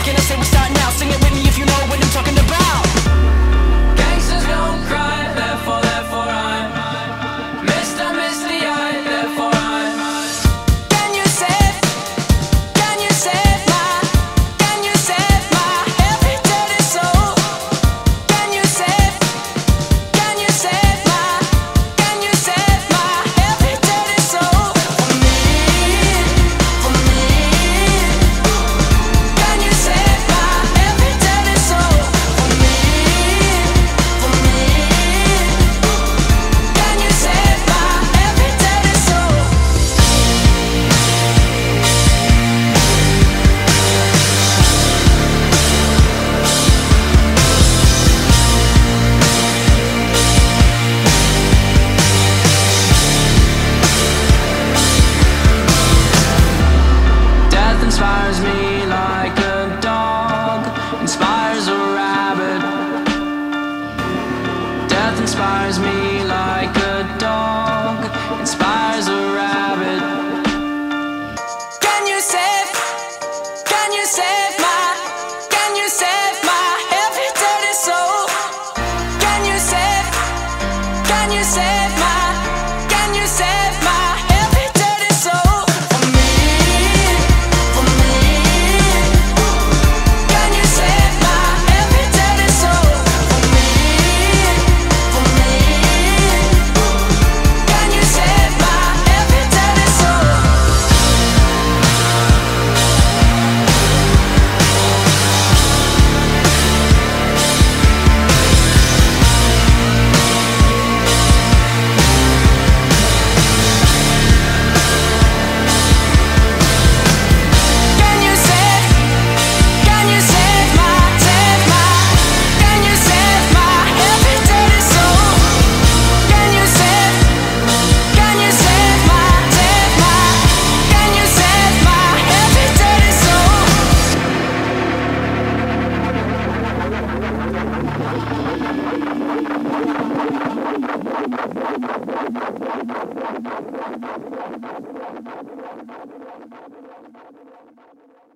second, I say we start now. Sing it with me if you know what I'm talking about. Gangsters don't cry, therefore I'm Mr. Misty-eyed, therefore I'm. Can you save my every dirty soul? Can you save my every dirty soul? For me. Can you save my every dirty soul? For me. Can you save my every dirty soul? Death inspires me like a dog inspires a rabbit. Death inspires me like a dog inspires a rabbit. Can you save my every dirty soul? Can you save my every dirty soul? For me. Can you save my every dirty soul? For me. Can you save my every dirty soul? Can you save my every dirty soul? Can you save my every dirty soul?